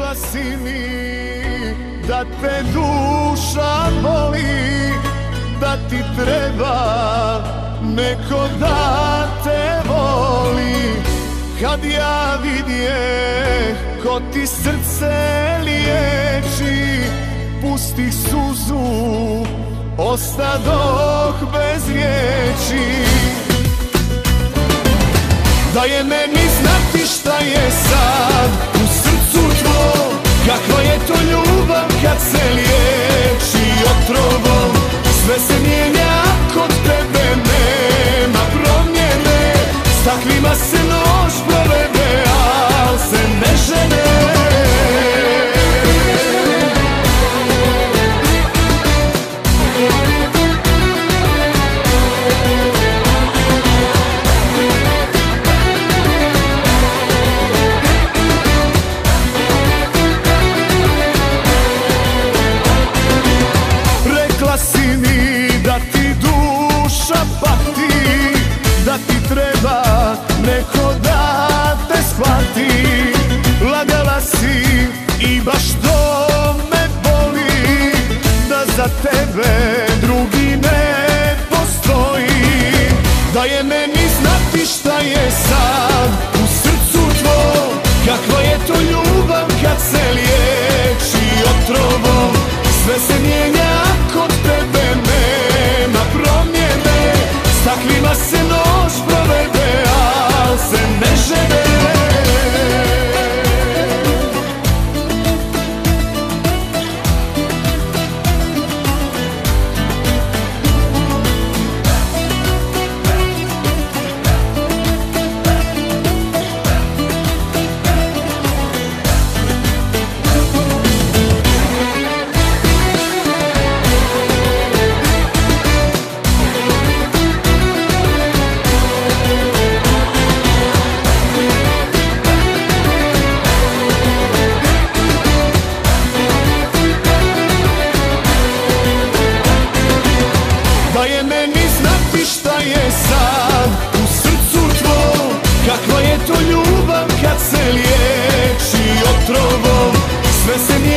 Rekla si mi da te duša boli, da ti treba neko da te voli. Kad ja vidje ko ti srce liječi, pustih suzu, ostadoh bez riječi. Da je meni znati šta je sad u srcu tvom, kakva je to ljubav kad se liječi otrovom. Sve se mijenja, kod tebe nema promjene, s takvima se noć provede, al se ne žene. Da ti treba neko da te shvati, lagala si i baš to me boli, da za tebe drugi ne postoji. Da je meni znati šta je sad u srcu tvom, kakva je to ljubav kad se liječi otrovom. Sve se mijenja, kod tebe nema promjene, s takvima se noć provede, al se ne žene. Da je meni znati šta je sad u srcu tvom, kakva je to ljubav kad se liječi otrovom. Sve se